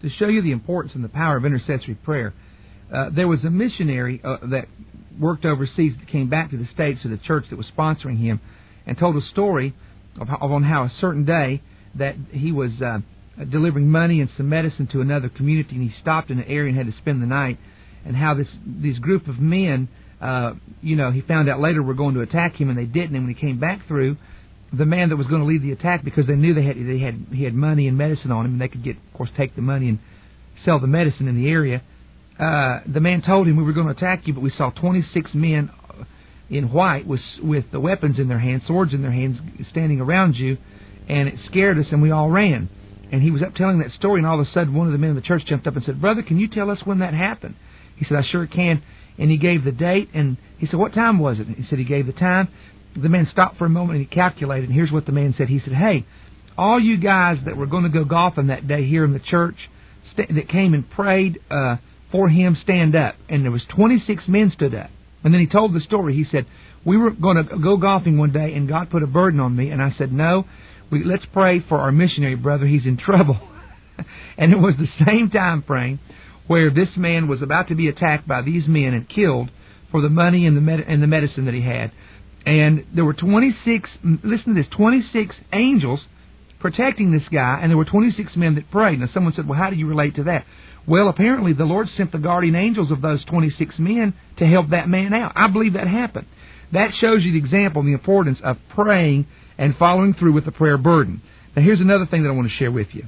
to show you the importance and the power of intercessory prayer, there was a missionary that worked overseas that came back to the States to the church that was sponsoring him and told a story on how a certain day that he was delivering money and some medicine to another community, and he stopped in an area and had to spend the night, and how this group of men, he found out later were going to attack him, and they didn't. And when he came back through, the man that was going to lead the attack, because they knew he had money and medicine on him, and they could take the money and sell the medicine in the area. The man told him, "We were going to attack you, but we saw 26 men in white with the weapons in their hands, swords in their hands, standing around you, and it scared us, and we all ran." And he was up telling that story, and all of a sudden one of the men in the church jumped up and said, "Brother, can you tell us when that happened?" He said, "I sure can." And he gave the date, and he said, "What time was it?" And he said he gave the time. The man stopped for a moment, and he calculated, and here's what the man said. He said, "Hey, all you guys that were going to go golfing that day here in the church that came and prayed for him, stand up." And there was 26 men stood up. And then he told the story. He said, "We were going to go golfing one day, and God put a burden on me, and I said, no, let's pray for our missionary brother. He's in trouble." And it was the same time frame where this man was about to be attacked by these men and killed for the money and the medicine that he had. And there were 26, listen to this, 26 angels protecting this guy, and there were 26 men that prayed. Now someone said, "Well, how do you relate to that?" Well, apparently the Lord sent the guardian angels of those 26 men to help that man out. I believe that happened. That shows you the example, the importance of praying and following through with the prayer burden. Now here's another thing that I want to share with you.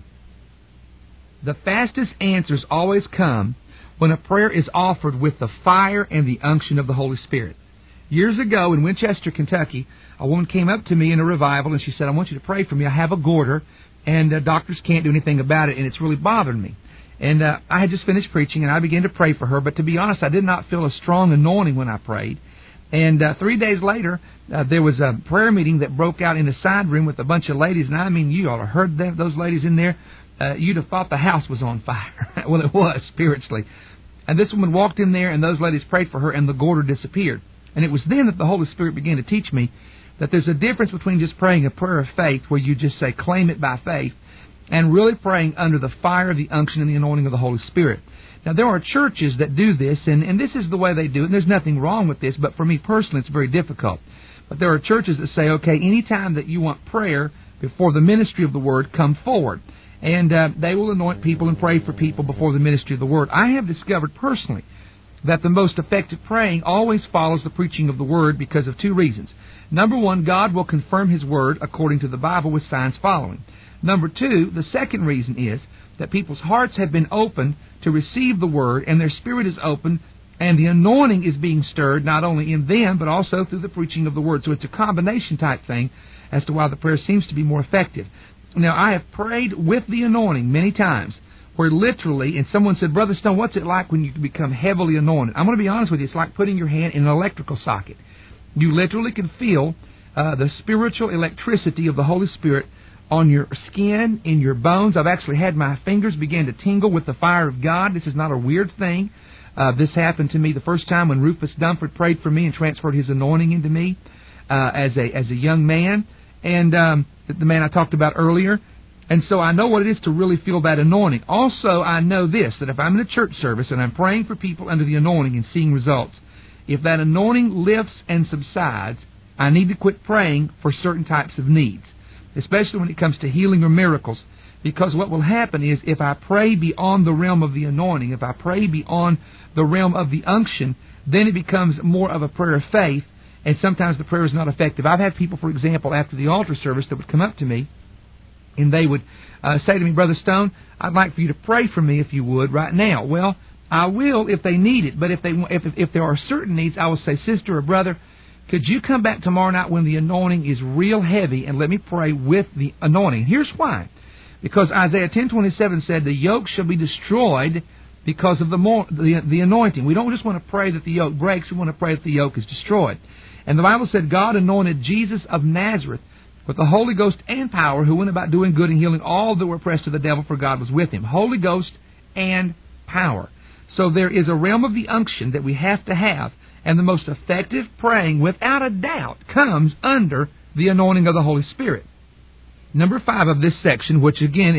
The fastest answers always come when a prayer is offered with the fire and the unction of the Holy Spirit. Years ago in Winchester, Kentucky, a woman came up to me in a revival, and she said, "I want you to pray for me. I have a goiter, and doctors can't do anything about it, and it's really bothering me." And I had just finished preaching, and I began to pray for her, but to be honest, I did not feel a strong anointing when I prayed. And 3 days later, there was a prayer meeting that broke out in a side room with a bunch of ladies, and I mean, you all have heard those ladies in there. You'd have thought the house was on fire. Well, it was, spiritually. And this woman walked in there, and those ladies prayed for her, and the goiter disappeared. And it was then that the Holy Spirit began to teach me that there's a difference between just praying a prayer of faith, where you just say, claim it by faith, and really praying under the fire, the unction, and the anointing of the Holy Spirit. Now, there are churches that do this, and this is the way they do it, and there's nothing wrong with this, but for me personally, it's very difficult. But there are churches that say, okay, anytime that you want prayer before the ministry of the Word, come forward. And they will anoint people and pray for people before the ministry of the Word. I have discovered personally that the most effective praying always follows the preaching of the Word because of two reasons. Number one, God will confirm His Word according to the Bible with signs following. Number two, the second reason is that people's hearts have been opened to receive the Word, and their spirit is open, and the anointing is being stirred not only in them, but also through the preaching of the Word. So it's a combination type thing as to why the prayer seems to be more effective. Now, I have prayed with the anointing many times, where literally, and someone said, Brother Stone, what's it like when you become heavily anointed? I'm going to be honest with you, it's like putting your hand in an electrical socket. You literally can feel the spiritual electricity of the Holy Spirit on your skin, in your bones. I've actually had my fingers begin to tingle with the fire of God. This is not a weird thing. This happened to me the first time when Rufus Dunford prayed for me and transferred his anointing into me as a young man, and the man I talked about earlier. And so I know what it is to really feel that anointing. Also, I know this, that if I'm in a church service and I'm praying for people under the anointing and seeing results, if that anointing lifts and subsides, I need to quit praying for certain types of needs, especially when it comes to healing or miracles. Because what will happen is if I pray beyond the realm of the anointing, if I pray beyond the realm of the unction, then it becomes more of a prayer of faith, and sometimes the prayer is not effective. I've had people, for example, after the altar service that would come up to me, and they would say to me, Brother Stone, I'd like for you to pray for me if you would right now. Well, I will if they need it, but if there are certain needs, I will say, Sister or Brother, could you come back tomorrow night when the anointing is real heavy and let me pray with the anointing? Here's why. Because Isaiah 10:27 said, the yoke shall be destroyed because of the anointing. We don't just want to pray that the yoke breaks, we want to pray that the yoke is destroyed. And the Bible said God anointed Jesus of Nazareth with the Holy Ghost and power, who went about doing good and healing all that were oppressed of the devil, for God was with him. Holy Ghost and power. So there is a realm of the unction that we have to have, and the most effective praying, without a doubt, comes under the anointing of the Holy Spirit. Number 5 of this section, which again is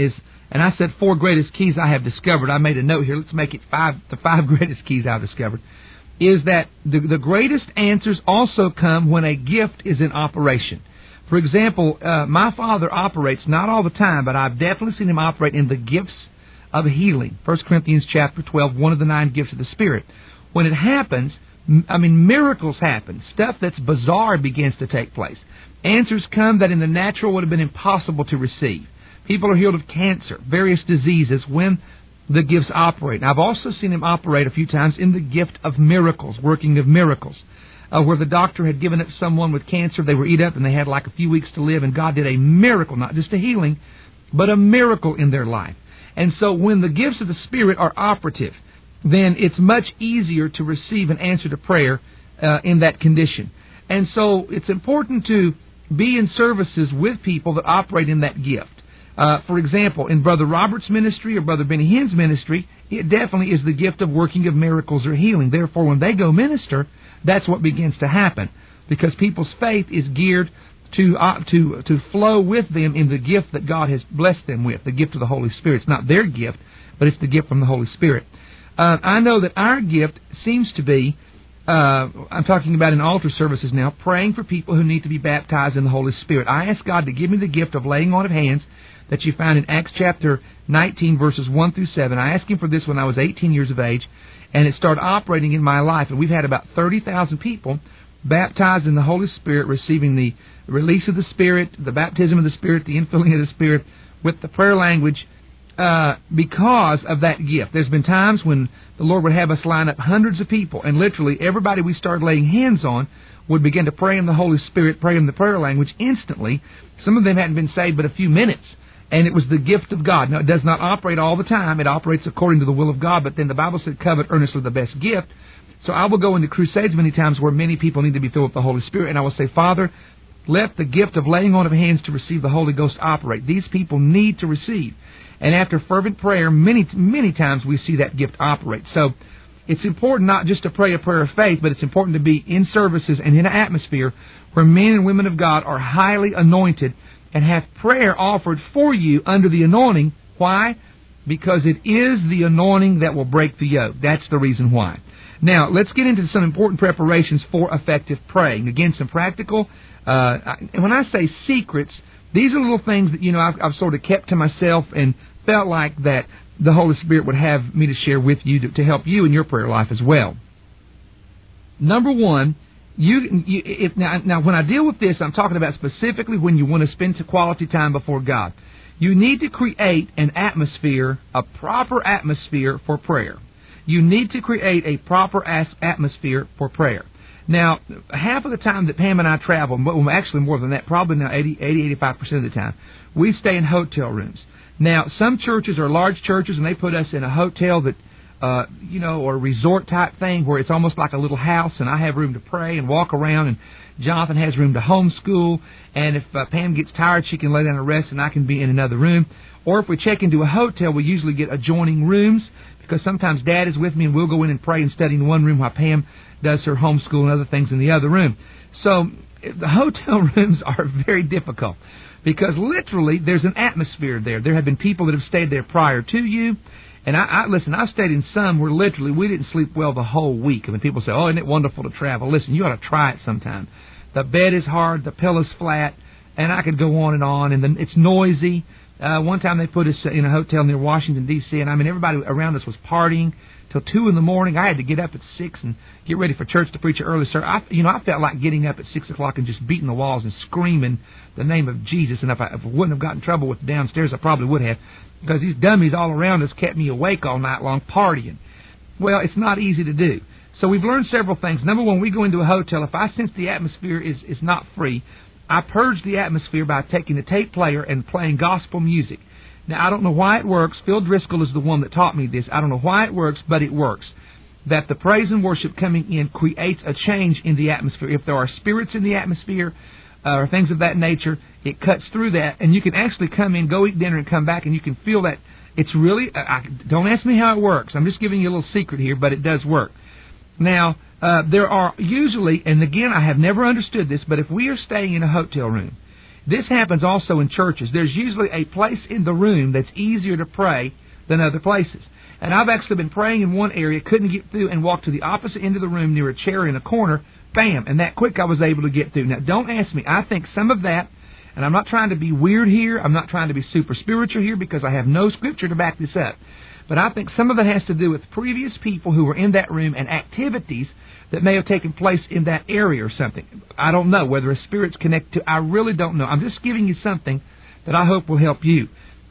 and I said 4 greatest keys I have discovered. I made a note here. Let's make it 5. The 5 greatest keys I've discovered is that the greatest answers also come when a gift is in operation. For example, my father operates, not all the time, but I've definitely seen him operate in the gifts of healing. 1 Corinthians chapter 12, one of the 9 gifts of the Spirit. When it happens, miracles happen. Stuff that's bizarre begins to take place. Answers come that in the natural would have been impossible to receive. People are healed of cancer, various diseases, when the gifts operate. And I've also seen him operate a few times in the gift of miracles, working of miracles, where the doctor had given it to someone with cancer. They were eat up and they had like a few weeks to live, and God did a miracle, not just a healing, but a miracle in their life. And so when the gifts of the Spirit are operative, then it's much easier to receive an answer to prayer in that condition. And so it's important to be in services with people that operate in that gift. For example, in Brother Robert's ministry or Brother Benny Hinn's ministry, it definitely is the gift of working of miracles or healing. Therefore, when they go minister, that's what begins to happen, because people's faith is geared to flow with them in the gift that God has blessed them with, the gift of the Holy Spirit. It's not their gift, but it's the gift from the Holy Spirit. I know that our gift seems to be, I'm talking about in altar services now, praying for people who need to be baptized in the Holy Spirit. I ask God to give me the gift of laying on of hands that you find in Acts chapter 19, verses 1 through 7. I asked Him for this when I was 18 years of age, and it started operating in my life. And we've had about 30,000 people baptized in the Holy Spirit, receiving the release of the Spirit, the baptism of the Spirit, the infilling of the Spirit with the prayer language, because of that gift. There's been times when the Lord would have us line up hundreds of people, and literally everybody we started laying hands on would begin to pray in the Holy Spirit, pray in the prayer language instantly. Some of them hadn't been saved but a few minutes, and it was the gift of God. Now, it does not operate all the time. It operates according to the will of God, but then the Bible said, covet earnestly the best gift. So I will go into crusades many times where many people need to be filled with the Holy Spirit, and I will say, Father, let the gift of laying on of hands to receive the Holy Ghost operate. These people need to receive. And after fervent prayer, many times we see that gift operate. So it's important not just to pray a prayer of faith, but it's important to be in services and in an atmosphere where men and women of God are highly anointed and have prayer offered for you under the anointing. Why? Because it is the anointing that will break the yoke. That's the reason why. Now, let's get into some important preparations for effective praying. Again, some practical, when I say secrets, these are little things that, I've sort of kept to myself and felt like that the Holy Spirit would have me to share with you to help you in your prayer life as well. Number one, now when I deal with this, I'm talking about specifically when you want to spend some quality time before God. You need to create an atmosphere, a proper atmosphere for prayer. You need to create a proper atmosphere for prayer. Now, half of the time that Pam and I travel, well, actually more than that, probably now 85% of the time, we stay in hotel rooms. Now, some churches are large churches, and they put us in a hotel that, or a resort type thing where it's almost like a little house, and I have room to pray and walk around, and Jonathan has room to homeschool, and if Pam gets tired, she can lay down and rest, and I can be in another room. Or if we check into a hotel, we usually get adjoining rooms, because sometimes Dad is with me, and we'll go in and pray and study in one room while Pam does her homeschool and other things in the other room. So the hotel rooms are very difficult, because literally there's an atmosphere there. There have been people that have stayed there prior to you. And listen, I've stayed in some where literally we didn't sleep well the whole week. I mean, people say, oh, isn't it wonderful to travel? Listen, you ought to try it sometime. The bed is hard, the pillow's flat, and I could go on, and then it's noisy. One time they put us in a hotel near Washington, D.C., and everybody around us was partying till 2 in the morning. I had to get up at 6 and get ready for church to preach an early service. I felt like getting up at 6 o'clock and just beating the walls and screaming the name of Jesus. And if I wouldn't have gotten in trouble with downstairs, I probably would have, because these dummies all around us kept me awake all night long partying. Well, it's not easy to do. So we've learned several things. Number one, we go into a hotel. If I sense the atmosphere is not free, I purge the atmosphere by taking the tape player and playing gospel music. Now, I don't know why it works. Phil Driscoll is the one that taught me this. I don't know why it works, but it works. That the praise and worship coming in creates a change in the atmosphere. If there are spirits in the atmosphere or things of that nature, it cuts through that, and you can actually come in, go eat dinner, and come back, and you can feel that. It's really, don't ask me how it works. I'm just giving you a little secret here, but it does work. Now, there are usually, and again, I have never understood this, but if we are staying in a hotel room This happens also in churches. There's usually a place in the room that's easier to pray than other places. And I've actually been praying in one area, couldn't get through, and walked to the opposite end of the room near a chair in a corner, bam, and that quick I was able to get through. Now, don't ask me. I think some of that, and I'm not trying to be weird here, I'm not trying to be super spiritual here because I have no scripture to back this up. But I think some of it has to do with previous people who were in that room and activities that may have taken place in that area or something. I don't know whether a spirit's connected to. I really don't know. I'm just giving you something that I hope will help you.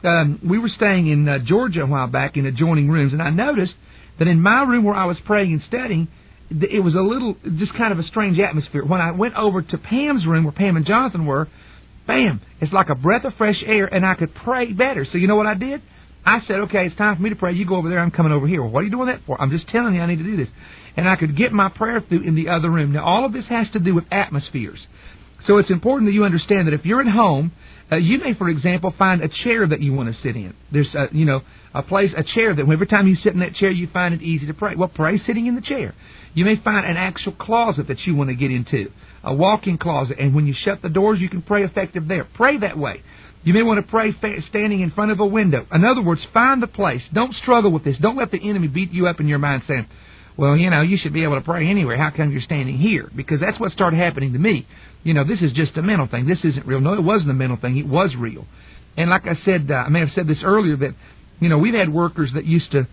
We were staying in Georgia a while back in adjoining rooms, and I noticed that in my room where I was praying and studying, it was a little, just kind of a strange atmosphere. When I went over to Pam's room where Pam and Jonathan were, bam, it's like a breath of fresh air, and I could pray better. So you know what I did? I said, okay, it's time for me to pray. You go over there. I'm coming over here. Well, what are you doing that for? I'm just telling you I need to do this. And I could get my prayer through in the other room. Now, all of this has to do with atmospheres. So it's important that you understand that if you're at home, you may, for example, find a chair that you want to sit in. There's, a chair that every time you sit in that chair, you find it easy to pray. Well, pray sitting in the chair. You may find an actual closet that you want to get into, a walk-in closet, and when you shut the doors, you can pray effective there. Pray that way. You may want to pray standing in front of a window. In other words, find the place. Don't struggle with this. Don't let the enemy beat you up in your mind saying, well, you should be able to pray anywhere. How come you're standing here? Because that's what started happening to me. This is just a mental thing. This isn't real. No, it wasn't a mental thing. It was real. And like I said, I may have said this earlier, that, we've had workers that used to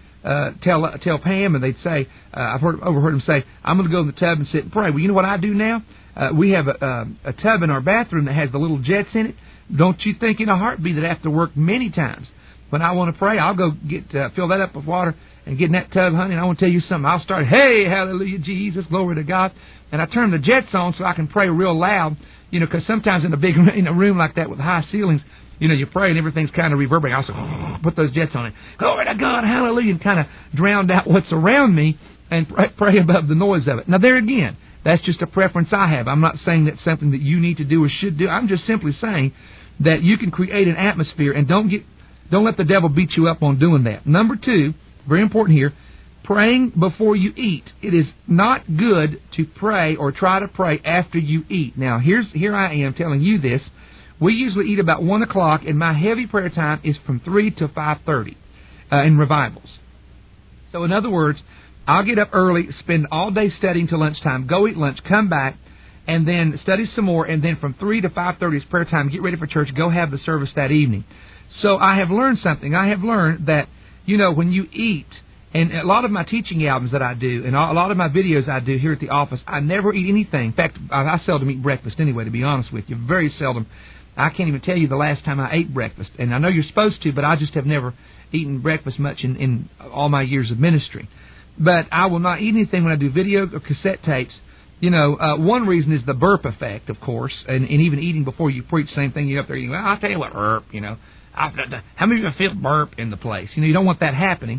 tell Pam, and they'd say, I've overheard them say, I'm going to go in the tub and sit and pray. Well, you know what I do now? We have a tub in our bathroom that has the little jets in it. Don't you think in a heartbeat that I have to work many times. When I want to pray, I'll go fill that up with water and get in that tub, honey, and I want to tell you something. I'll start, hey, hallelujah, Jesus, glory to God. And I turn the jets on so I can pray real loud, because sometimes in a room like that with high ceilings, you pray and everything's kind of reverberating. I'll also put those jets on it. Glory to God, hallelujah, and kind of drown out what's around me and pray above the noise of it. Now, there again, that's just a preference I have. I'm not saying that's something that you need to do or should do. I'm just simply saying that you can create an atmosphere, and don't let the devil beat you up on doing that. Number 2, very important here, praying before you eat. It is not good to pray or try to pray after you eat. Now, here I am telling you this. We usually eat about 1 o'clock, and my heavy prayer time is from 3 to 5:30 in revivals. So, in other words, I'll get up early, spend all day studying till lunchtime, go eat lunch, come back, and then study some more, and then from 3 to 5:30 is prayer time, get ready for church, go have the service that evening. So I have learned something. I have learned that, when you eat, and a lot of my teaching albums that I do, and a lot of my videos I do here at the office, I never eat anything. In fact, I seldom eat breakfast anyway, to be honest with you. Very seldom. I can't even tell you the last time I ate breakfast. And I know you're supposed to, but I just have never eaten breakfast much in all my years of ministry. But I will not eat anything when I do video or cassette tapes. One reason is the burp effect, of course, and even eating before you preach, same thing. You're up there eating, well, I'll tell you what, burp, how many of you feel burp in the place? You don't want that happening.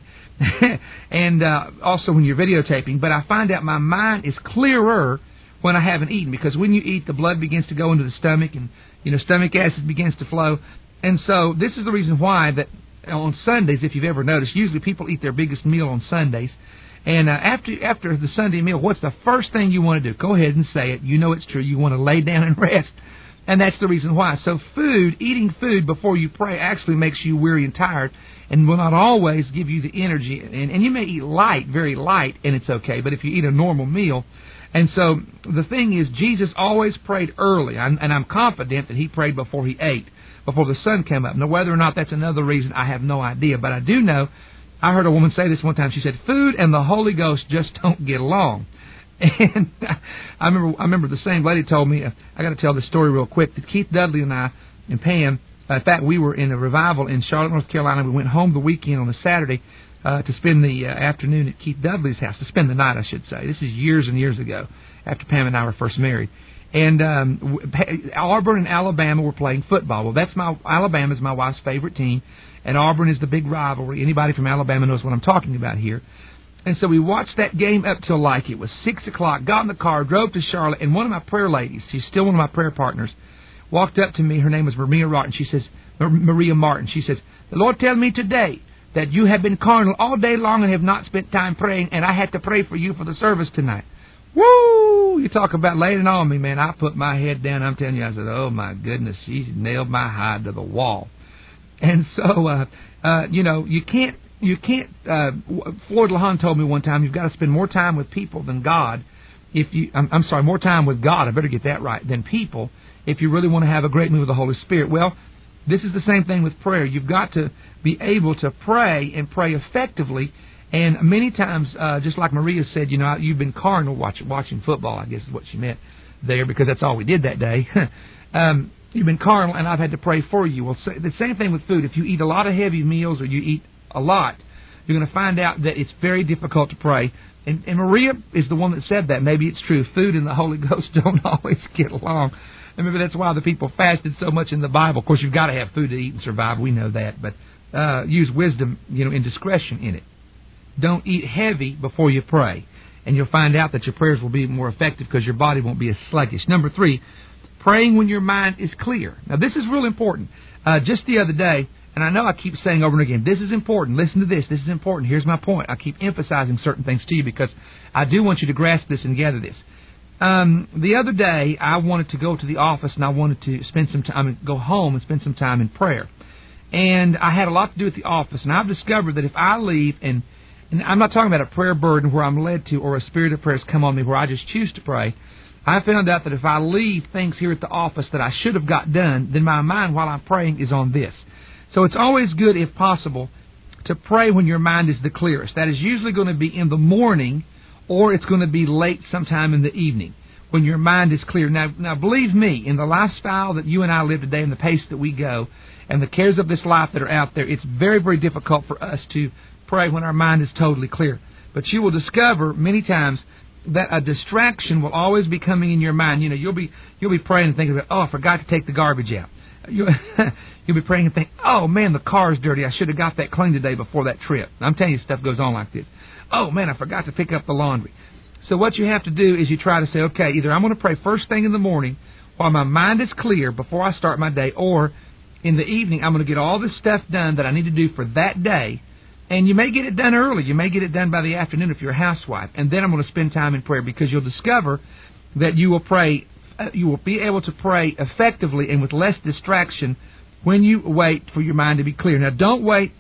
And also when you're videotaping. But I find out my mind is clearer when I haven't eaten, because when you eat, the blood begins to go into the stomach, and, stomach acid begins to flow. And so this is the reason why that on Sundays, if you've ever noticed, usually people eat their biggest meal on Sundays. And after the Sunday meal, what's the first thing you want to do? Go ahead and say it. You know it's true. You want to lay down and rest. And that's the reason why. So eating food before you pray actually makes you weary and tired, and will not always give you the energy. And you may eat light, very light, and it's okay. But if you eat a normal meal, and so the thing is, Jesus always prayed early, and I'm confident that he prayed before he ate, before the sun came up. Now, whether or not that's another reason, I have no idea. But I do know, I heard a woman say this one time. She said, food and the Holy Ghost just don't get along. And I remember the same lady told me, I got to tell this story real quick, that Keith Dudley and I and Pam, in fact, we were in a revival in Charlotte, North Carolina. We went home the weekend on a Saturday to spend the afternoon at Keith Dudley's house, to spend the night, I should say. This is years and years ago, after Pam and I were first married. And Auburn and Alabama were playing football. Well, Alabama is my wife's favorite team, and Auburn is the big rivalry. Anybody from Alabama knows what I'm talking about here. And so we watched that game up till like it was 6 o'clock, got in the car, drove to Charlotte, and one of my prayer ladies, she's still one of my prayer partners, walked up to me. Her name was Maria Martin. She says, the Lord tell me today that you have been carnal all day long and have not spent time praying, and I had to pray for you for the service tonight. Woo! You talk about laying it on me, man. I put my head down. I'm telling you, I said, oh, my goodness, she nailed my hide to the wall. And so, you can't, Floyd LaHan told me one time, you've got to spend more time with people than God. More time with God, I better get that right, than people, if you really want to have a great move of the Holy Spirit. Well, this is the same thing with prayer. You've got to be able to pray and pray effectively. And many times, just like Maria said, you've been carnal watching football, I guess is what she meant there, because that's all we did that day. You've been carnal, and I've had to pray for you. Well, the same thing with food. If you eat a lot of heavy meals or you eat a lot, you're going to find out that it's very difficult to pray. And Maria is the one that said that. Maybe it's true. Food and the Holy Ghost don't always get along. And maybe that's why the people fasted so much in the Bible. Of course, you've got to have food to eat and survive. We know that. But use wisdom, and discretion in it. Don't eat heavy before you pray. And you'll find out that your prayers will be more effective because your body won't be as sluggish. Number 3, praying when your mind is clear. Now, this is real important. Just the other day, and I know I keep saying over and again, this is important. Listen to this. This is important. Here's my point. I keep emphasizing certain things to you because I do want you to grasp this and gather this. The other day, I wanted to go to the office and I wanted to spend some time, go home and spend some time in prayer. And I had a lot to do at the office, and I've discovered that if I leave, and I'm not talking about a prayer burden where I'm led to or a spirit of prayer has come on me where I just choose to pray. I found out that if I leave things here at the office that I should have got done, then my mind while I'm praying is on this. So it's always good, if possible, to pray when your mind is the clearest. That is usually going to be in the morning, or it's going to be late sometime in the evening when your mind is clear. Now, believe me, in the lifestyle that you and I live today and the pace that we go and the cares of this life that are out there, it's very, very difficult for us to pray when our mind is totally clear. But you will discover many times that a distraction will always be coming in your mind. You'll be praying and thinking about, oh, I forgot to take the garbage out. You'll be praying and think, oh, man, the car's dirty. I should have got that cleaned today before that trip. I'm telling you, stuff goes on like this. Oh, man, I forgot to pick up the laundry. So what you have to do is you try to say, okay, either I'm going to pray first thing in the morning while my mind is clear before I start my day, or in the evening I'm going to get all this stuff done that I need to do for that day. And you may get it done early. You may get it done by the afternoon if you're a housewife. And then I'm going to spend time in prayer, because you'll discover that you will pray. You will be able to pray effectively and with less distraction when you wait for your mind to be clear. Now, don't wait.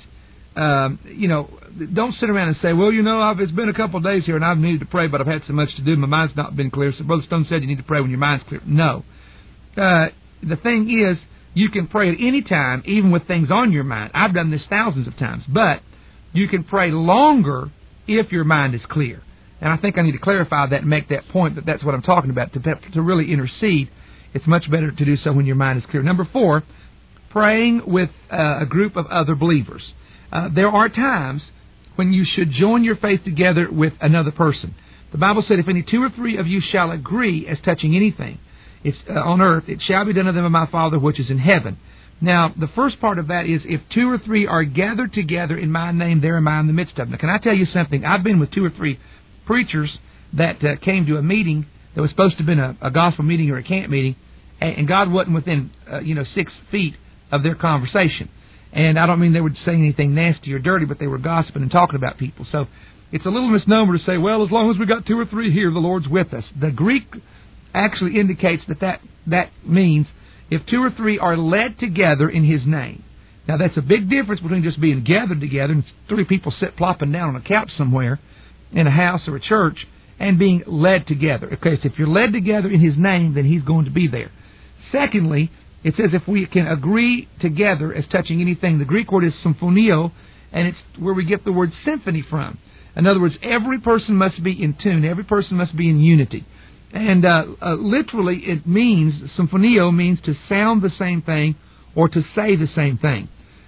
Don't sit around and say, well, it's been a couple of days here and I've needed to pray, but I've had so much to do, my mind's not been clear. So Brother Stone said you need to pray when your mind's clear. No. The thing is, you can pray at any time, even with things on your mind. I've done this thousands of times, but you can pray longer if your mind is clear. And I think I need to clarify that and make that point, that that's what I'm talking about. To really intercede, it's much better to do so when your mind is clear. Number 4, praying with a group of other believers. There are times when you should join your faith together with another person. The Bible said, if any 2 or 3 of you shall agree as touching anything on earth, it shall be done of them of my Father which is in heaven. Now, the first part of that is, if 2 or 3 are gathered together in my name, there am I in the midst of them. Now, can I tell you something? I've been with 2 or 3 preachers that came to a meeting that was supposed to have been a gospel meeting or a camp meeting, and God wasn't within 6 feet of their conversation. And I don't mean they were saying anything nasty or dirty, but they were gossiping and talking about people. So it's a little misnomer to say, well, as long as we got 2 or 3 here, the Lord's with us. The Greek actually indicates that means if 2 or 3 are led together in His name. Now, that's a big difference between just being gathered together and 3 people sit plopping down on a couch somewhere in a house or a church and being led together. Okay, so if you're led together in His name, then He's going to be there. Secondly, it says if we can agree together as touching anything. The Greek word is symphonio, and it's where we get the word symphony from. In other words, every person must be in tune. Every person must be in unity. And literally, it means, symphonio means to sound the same thing or to say the same thing.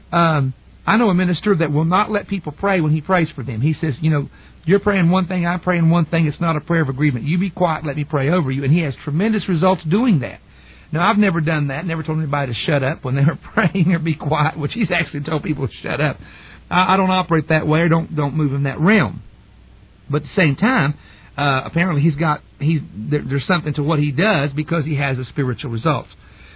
I know a minister that will not let people pray when he prays for them. He says, you're praying one thing, I'm praying one thing. It's not a prayer of agreement. You be quiet, let me pray over you. And he has tremendous results doing that. Now, I've never done that, never told anybody to shut up when they were praying or be quiet, which he's actually told people to shut up. I don't operate that way or don't move in that realm. But at the same time, apparently there's something to what he does because he has the spiritual results.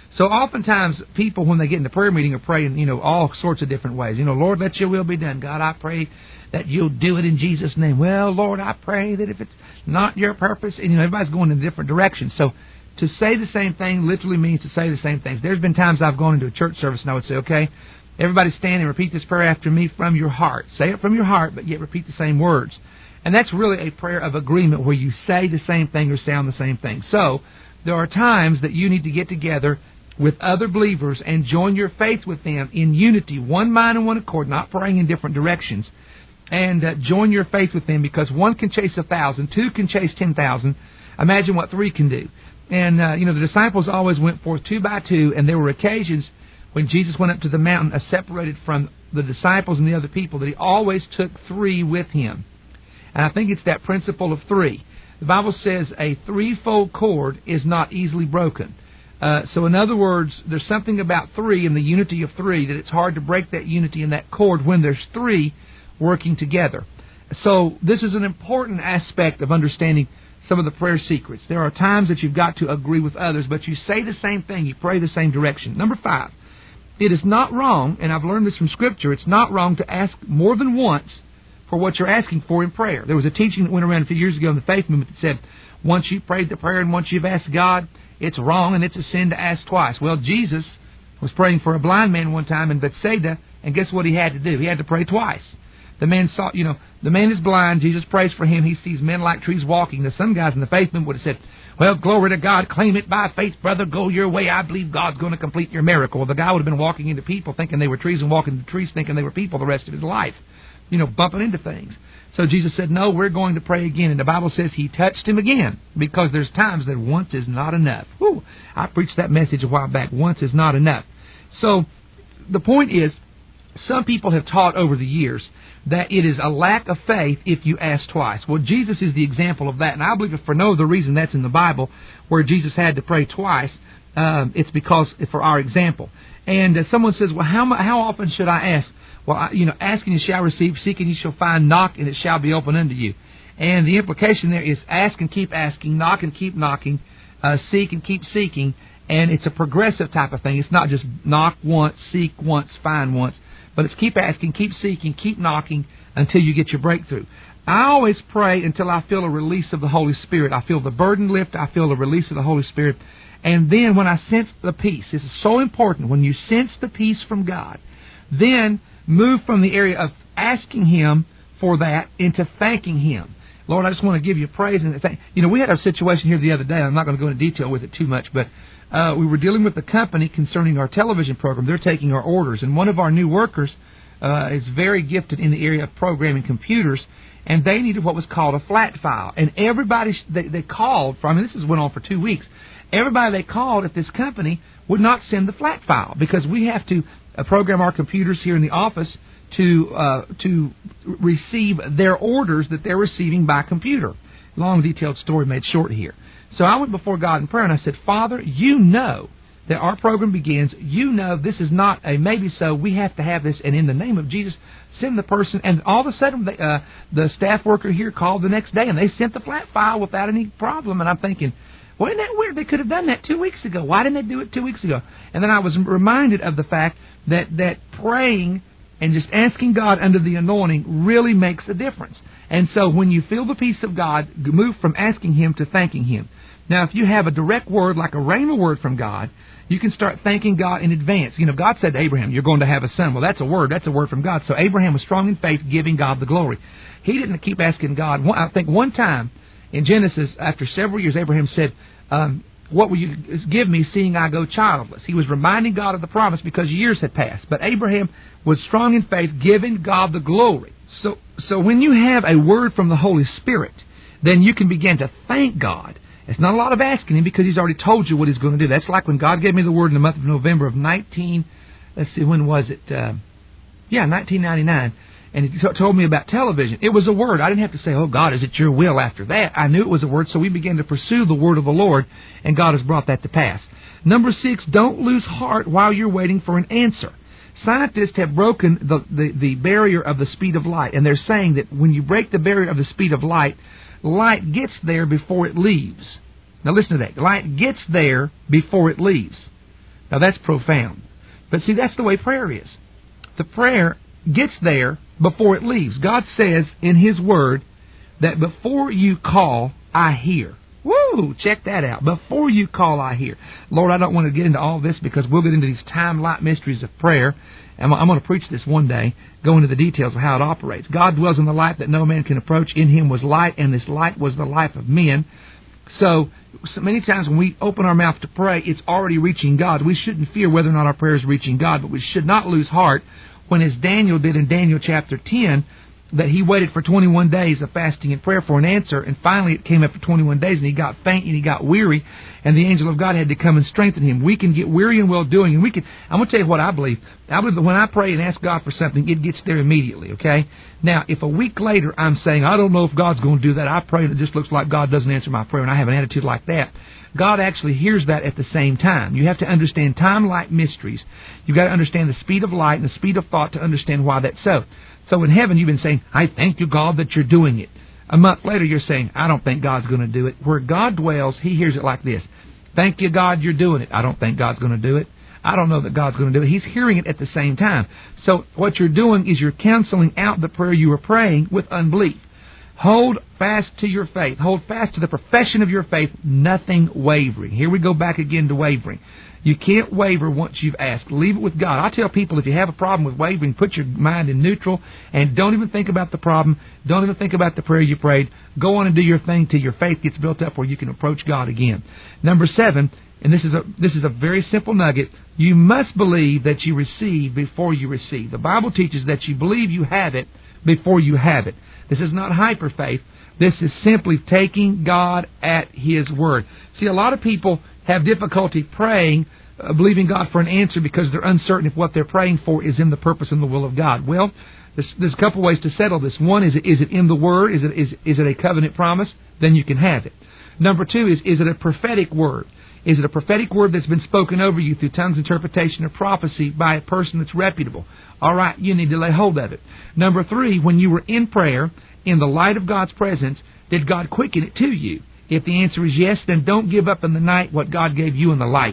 So oftentimes people, when they get in the prayer meeting, are praying, all sorts of different ways. Lord, let your will be done. God, I pray that you'll do it in Jesus' name. Well, Lord, I pray that if it's not your purpose, and everybody's going in different directions. So to say the same thing literally means to say the same things. There's been times I've gone into a church service and I would say, okay, everybody stand and repeat this prayer after me from your heart. Say it from your heart, but yet repeat the same words. And that's really a prayer of agreement where you say the same thing or sound the same thing. So there are times that you need to get together with other believers and join your faith with them in unity, one mind and one accord, not praying in different directions. And join your faith with them, because one can chase 1,000, two can chase 10,000. Imagine what three can do. And, the disciples always went forth 2 by 2, and there were occasions when Jesus went up to the mountain, separated from the disciples and the other people, that he always took 3 with him. And I think it's that principle of 3. The Bible says a threefold cord is not easily broken. So in other words, there's something about 3 and the unity of 3 that it's hard to break that unity and that cord when there's 3 working together. So this is an important aspect of understanding some of the prayer secrets. There are times that you've got to agree with others, but you say the same thing, you pray the same direction. Number 5, it is not wrong, and I've learned this from Scripture, it's not wrong to ask more than once for what you're asking for in prayer. There was a teaching that went around a few years ago in the faith movement that said, once you've prayed the prayer and once you've asked God, it's wrong and it's a sin to ask twice. Well, Jesus was praying for a blind man one time in Bethsaida, and guess what he had to do? He had to pray twice. The man saw, the man is blind. Jesus prays for him. He sees men like trees walking. Now, some guys in the faith movement would have said, well, glory to God, claim it by faith, brother, go your way. I believe God's going to complete your miracle. Well, the guy would have been walking into people thinking they were trees and walking into trees thinking they were people the rest of his life, bumping into things. So Jesus said, no, we're going to pray again. And the Bible says he touched him again, because there's times that once is not enough. Whew, I preached that message a while back. Once is not enough. So the point is, some people have taught over the years that it is a lack of faith if you ask twice. Well, Jesus is the example of that, and I believe if for no other reason that's in the Bible, where Jesus had to pray twice, it's because for our example. And someone says, well, how often should I ask? Well, ask and you shall receive, seek and you shall find, knock and it shall be opened unto you. And the implication there is ask and keep asking, knock and keep knocking, seek and keep seeking, and it's a progressive type of thing. It's not just knock once, seek once, find once. But it's keep asking, keep seeking, keep knocking until you get your breakthrough. I always pray until I feel a release of the Holy Spirit. I feel the burden lift. I feel the release of the Holy Spirit. And then when I sense the peace, this is so important, when you sense the peace from God, then move from the area of asking Him for that into thanking Him. Lord, I just want to give you praise and thank. We had a situation here the other day. I'm not going to go into detail with it too much, but we were dealing with the company concerning our television program. They're taking our orders, and one of our new workers is very gifted in the area of programming computers, and they needed what was called a flat file. And everybody they called from, and this went on for 2 weeks, everybody they called at this company would not send the flat file, because we have to program our computers here in the office to receive their orders that they're receiving by computer. Long, detailed story made short here. So I went before God in prayer and I said, Father, you know that our program begins. You know this is not a maybe so. We have to have this. And in the name of Jesus, send the person. And all of a sudden, the staff worker here called the next day and they sent the flat file without any problem. And I'm thinking, well, isn't that weird? They could have done that 2 weeks ago. Why didn't they do it 2 weeks ago? And then I was reminded of the fact that praying and just asking God under the anointing really makes a difference. And so when you feel the peace of God, move from asking Him to thanking Him. Now, if you have a direct word, like a rhema word from God, you can start thanking God in advance. God said to Abraham, you're going to have a son. Well, that's a word. That's a word from God. So Abraham was strong in faith, giving God the glory. He didn't keep asking God. I think one time in Genesis, after several years, Abraham said, what will you give me, seeing I go childless? He was reminding God of the promise because years had passed. But Abraham was strong in faith, giving God the glory. So when you have a word from the Holy Spirit, then you can begin to thank God. It's not a lot of asking Him because He's already told you what He's going to do. That's like when God gave me the word in the month of November of 1999. And He told me about television. It was a word. I didn't have to say, oh, God, is it your will after that? I knew it was a word, so we began to pursue the word of the Lord, and God has brought that to pass. Number 6, don't lose heart while you're waiting for an answer. Scientists have broken the barrier of the speed of light, and they're saying that when you break the barrier of the speed of light, light gets there before it leaves. Now listen to that. Light gets there before it leaves. Now that's profound. But see, that's the way prayer is. The prayer gets there before it leaves. God says in His Word that before you call, I hear. Woo! Check that out. Before you call, I hear. Lord, I don't want to get into all this because we'll get into these time-light mysteries of prayer. And I'm going to preach this one day, go into the details of how it operates. God dwells in the light that no man can approach. In Him was light, and this light was the life of men. So many times when we open our mouth to pray, it's already reaching God. We shouldn't fear whether or not our prayer is reaching God, but we should not lose heart when, as Daniel did in Daniel chapter 10, that he waited for 21 days of fasting and prayer for an answer, and finally it came after 21 days, and he got faint and he got weary, and the angel of God had to come and strengthen him. We can get weary in well-doing, and I'm going to tell you what I believe. I believe that when I pray and ask God for something, it gets there immediately, okay? Now, if a week later I'm saying, I don't know if God's going to do that, I pray and it just looks like God doesn't answer my prayer, and I have an attitude like that, God actually hears that at the same time. You have to understand time-light mysteries. You've got to understand the speed of light and the speed of thought to understand why that's so. So in heaven, you've been saying, I thank you, God, that you're doing it. A month later, you're saying, I don't think God's going to do it. Where God dwells, He hears it like this. Thank you, God, you're doing it. I don't think God's going to do it. I don't know that God's going to do it. He's hearing it at the same time. So what you're doing is you're canceling out the prayer you were praying with unbelief. Hold fast to your faith. Hold fast to the profession of your faith, nothing wavering. Here we go back again to wavering. You can't waver once you've asked. Leave it with God. I tell people, if you have a problem with wavering, put your mind in neutral and don't even think about the problem. Don't even think about the prayer you prayed. Go on and do your thing till your faith gets built up where you can approach God again. Number 7, and this is a very simple nugget, you must believe that you receive before you receive. The Bible teaches that you believe you have it before you have it. This is not hyper faith. This is simply taking God at His word. See, a lot of people have difficulty praying, believing God for an answer because they're uncertain if what they're praying for is in the purpose and the will of God. Well, there's a couple ways to settle this. One, is it in the Word? Is it a covenant promise? Then you can have it. Number 2 is it a prophetic word? Is it a prophetic word that's been spoken over you through tongues, interpretation, or prophecy by a person that's reputable? All right, you need to lay hold of it. Number 3, when you were in prayer, in the light of God's presence, did God quicken it to you? If the answer is yes, then don't give up in the night what God gave you in the light.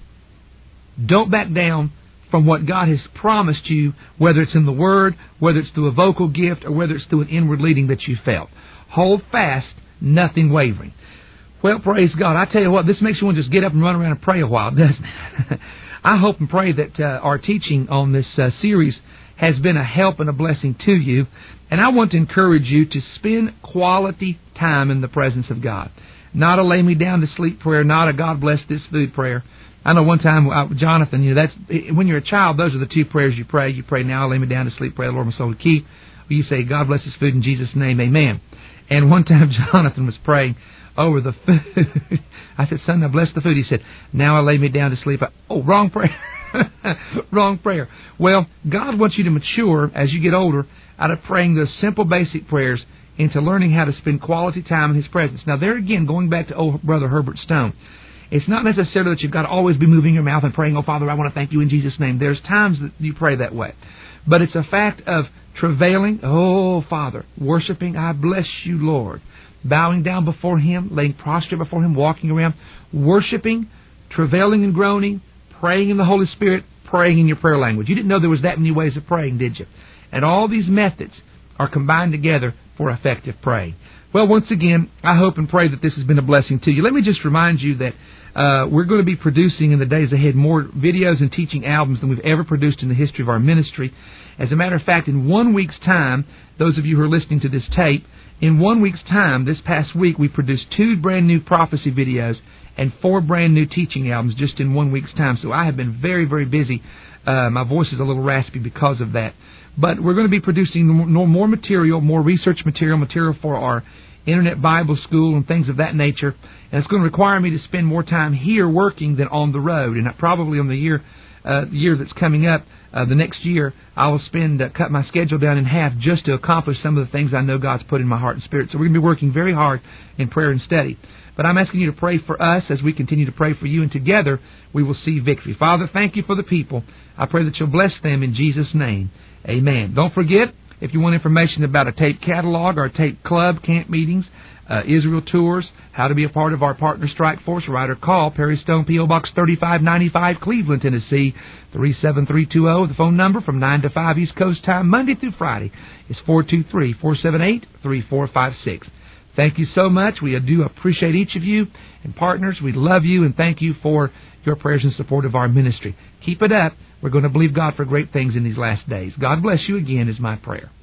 Don't back down from what God has promised you, whether it's in the Word, whether it's through a vocal gift, or whether it's through an inward leading that you felt. Hold fast, nothing wavering. Well, praise God. I tell you what, this makes you want to just get up and run around and pray a while, doesn't it? I hope and pray that our teaching on this series has been a help and a blessing to you. And I want to encourage you to spend quality time in the presence of God. Not a lay me down to sleep prayer, not a God bless this food prayer. I know one time, Jonathan, that's when you're a child, those are the 2 prayers you pray. You pray, now I lay me down to sleep, pray the Lord my soul to keep. Or you say, God bless this food in Jesus' name, amen. And one time Jonathan was praying over the food. I said, son, now bless the food. He said, now I lay me down to sleep. Wrong prayer. Wrong prayer. Well, God wants you to mature as you get older out of praying those simple basic prayers into learning how to spend quality time in His presence. Now there again, going back to old Brother Herbert Stone, it's not necessarily that you've got to always be moving your mouth and praying, oh Father, I want to thank you in Jesus' name. There's times that you pray that way. But it's a fact of travailing, oh Father, worshiping, I bless you, Lord. Bowing down before Him, laying prostrate before Him, walking around, worshiping, travailing and groaning, praying in the Holy Spirit, praying in your prayer language. You didn't know there was that many ways of praying, did you? And all these methods are combined together for effective praying. Well, once again, I hope and pray that this has been a blessing to you. Let me just remind you that we're going to be producing in the days ahead more videos and teaching albums than we've ever produced in the history of our ministry. As a matter of fact, in 1 week's time, those of you who are listening to this tape, in 1 week's time, this past week, we produced 2 brand new prophecy videos and 4 brand new teaching albums just in 1 week's time. So I have been very, very busy. My voice is a little raspy because of that. But we're going to be producing more material, more research material for our Internet Bible School and things of that nature. And it's going to require me to spend more time here working than on the road. And probably on the year that's coming up, the next year, I will cut my schedule down in half just to accomplish some of the things I know God's put in my heart and spirit. So we're going to be working very hard in prayer and study. But I'm asking you to pray for us as we continue to pray for you, and together we will see victory. Father, thank you for the people. I pray that you'll bless them in Jesus' name. Amen. Don't forget, If you want information about a tape catalog, our tape club, camp meetings, Israel tours, how to be a part of our Partner Strike Force, write or call Perry Stone, P.O. Box 3595, Cleveland, Tennessee, 37320. The phone number from 9 to 5 East Coast time, Monday through Friday, is 423-478-3456. Thank you so much. We do appreciate each of you. And partners, we love you and thank you for your prayers and support of our ministry. Keep it up. We're going to believe God for great things in these last days. God bless you again is my prayer.